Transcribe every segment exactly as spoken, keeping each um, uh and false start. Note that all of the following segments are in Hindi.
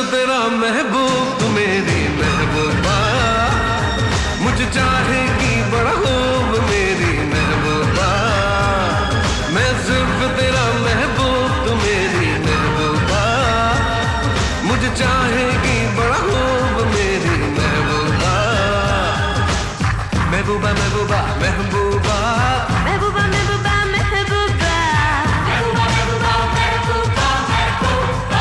तेरा महबूब तू मेरी महबूबा, मुझे चाहेगी बड़ा खूब मेरी महबूबा। मैं सिर्फ तेरा महबूब तू मेरी महबूबा, मुझे चाहेगी बड़ा खूब मेरी महबूबा। महबूबा महबूबा महबूबा महबूबा महबूबा महबूबा महबूबा महबूबा महबूबा महबूबा।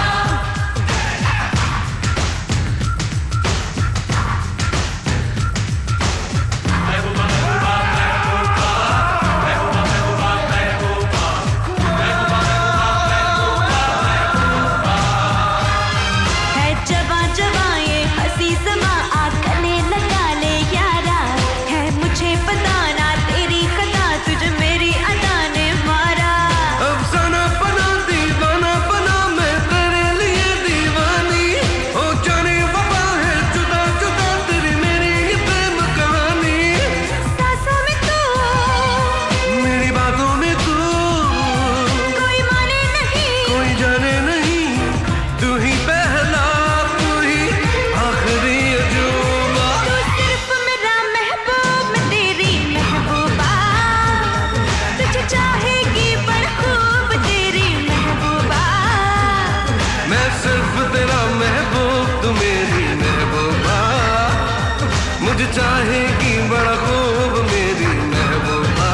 है जवा जवा ये हंसी समा आ गले लगा ले यारा, है मुझे पता ना तेरी खता तुझे मेरी अदा ने मारा। अफसाना बना दीवाना बना मैं तेरे लिए दीवानी, हो जाने वफा है जुदा जुदा तेरी मेरी ये प्रेम कहानी। सांसों में तू मेरी बातों में तू कोई माने नहीं, कोई जाने नहीं, तू ही पहला तू ही आखिरी अजूबा। तू सिर्फ मेरा महबूब मैं तेरी महबूबा, तुझे चाहेगी बड़ खूब तेरी महबूबा। मैं सिर्फ तेरा महबूब तू मेरी महबूबा, मुझे चाहेगी बड़ा खूब मेरी महबूबा।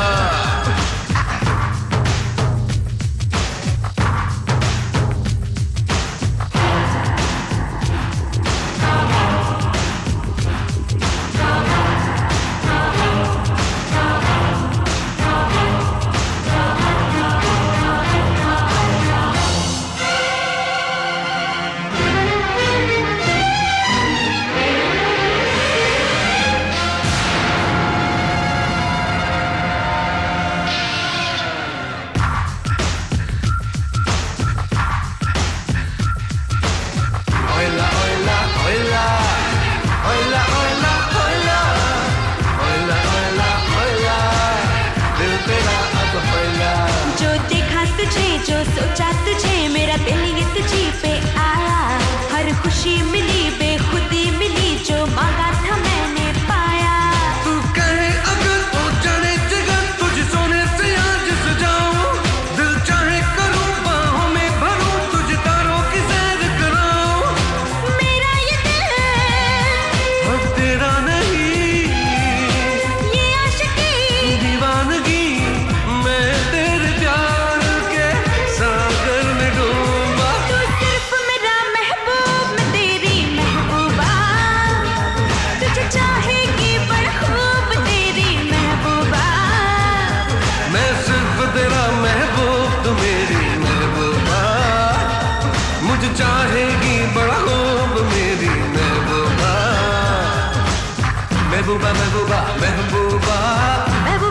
Oila, oila, oila, oila, oila, oila, oila, oila, oila, दिल तेरा अब ओइला। जो देखा तुझे जो सोचा तुझे मेरा दिल ये तुझी पे आया, हर खुशी मिली बेखुदी मिली जो मांगा था मैंने पाया। तू कहे अगर हो जाने जगह तुझे सोने से आज सजाऊं, दिल चाहे करूं बाहों में भरूं तुझे तारों की सैर कराऊं। मेरा ये दिल अब तेरा नहीं ये आशिकी, दीवानगी, मैं तेरे प्यार के सागर में डूबा। तू सिर्फ मेरा महबूब मैं तेरी महबूबा, तुझे चाहेगी बड़ खूब तेरी महबूबा। मैं सिर्फ तेरा महबूब तू मेरी महबूबा, मुझे चाहेगी बड़ा खूब मेरी महबूबा। महबूबा महबूबा महबूबा महबूबा